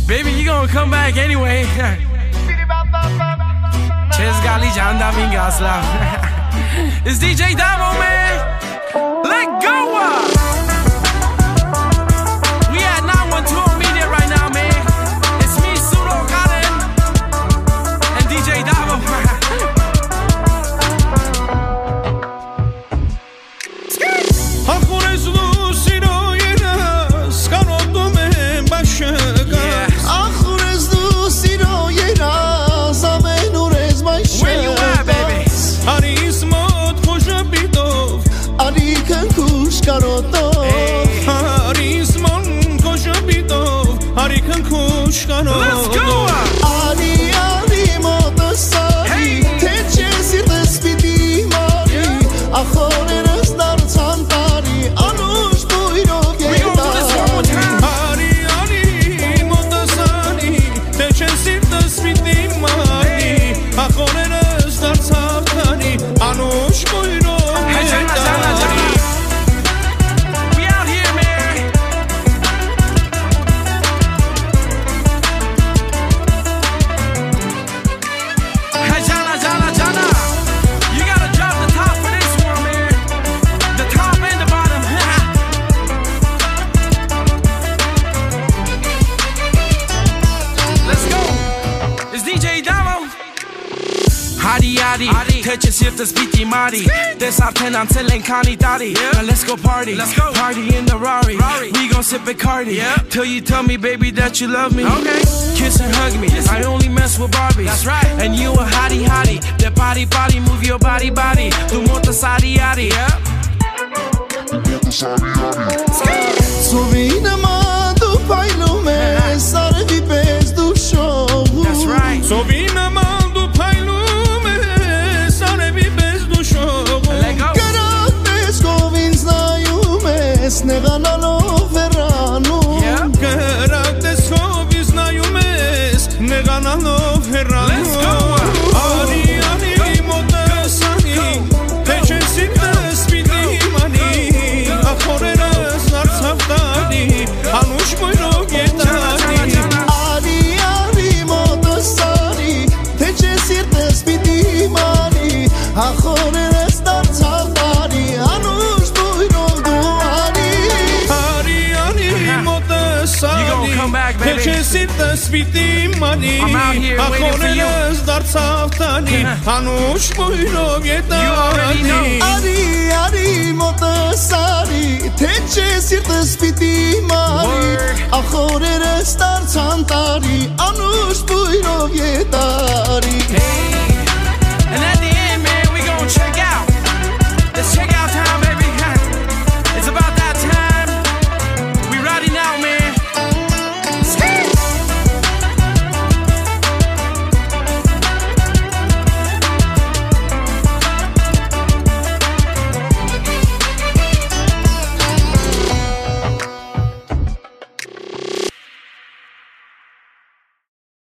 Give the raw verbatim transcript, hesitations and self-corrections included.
Baby, you gonna come back anyway. Cheers, gali janda mingasla. It's D J Damo, man. Let go. We at nine one two Media right now, man. It's me, Pseudo Colin, and D J Damo. Let's go! Ali ali modasari teche sirte spiti mari akhoreres dar chantari anush buiro geta Ali ali modasari teche sirte spiti mari akhoreres dar chantari anush buiro geta Teche sirte spiti mari Desarten antelen kani dari Now let's go party Let's go Party in the Rari, Rari. We gon' sip Bacardi yep. Till you tell me, baby, that you love me Okay Kiss and hug me Kiss I only mess with Barbies That's right And you a hottie hottie That body body Move your body body Tu monta sari yari Yep Sovina madu pailume Sarvi bez du show That's right Sovina madu pailume Neganalo verrano Gratis hobi znaju mes Neganalo verrano Let's go Ali ali modasani Teče sirte spiti mani Akhoreres narsaftani Anush buyro getani Ali ali modasani Teče sirte spiti mani Akhoreres narsaftani Anush buyro You gon' come back, baby. I'm out here waiting for you. You already know. Ari ari motasari teche sirte spiti mari akhoreres dar chantari anush buiro yetari. Hey, and at the